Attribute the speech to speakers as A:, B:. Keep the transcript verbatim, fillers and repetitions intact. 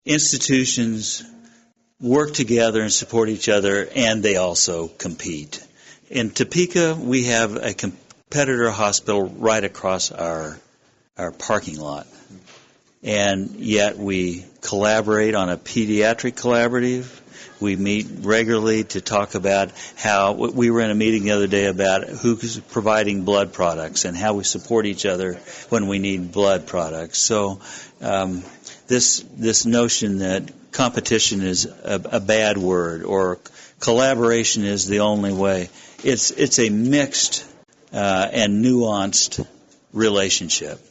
A: institutions work together and support each other, and they also compete. In Topeka, we have a competitor hospital right across our our parking lot, and yet we collaborate on a pediatric collaborative. We meet regularly to talk about how, we were in a meeting the other day about who's providing blood products and how we support each other when we need blood products. So um, this this notion that competition is a, a bad word or collaboration is the only way, it's, it's a mixed uh, and nuanced relationship.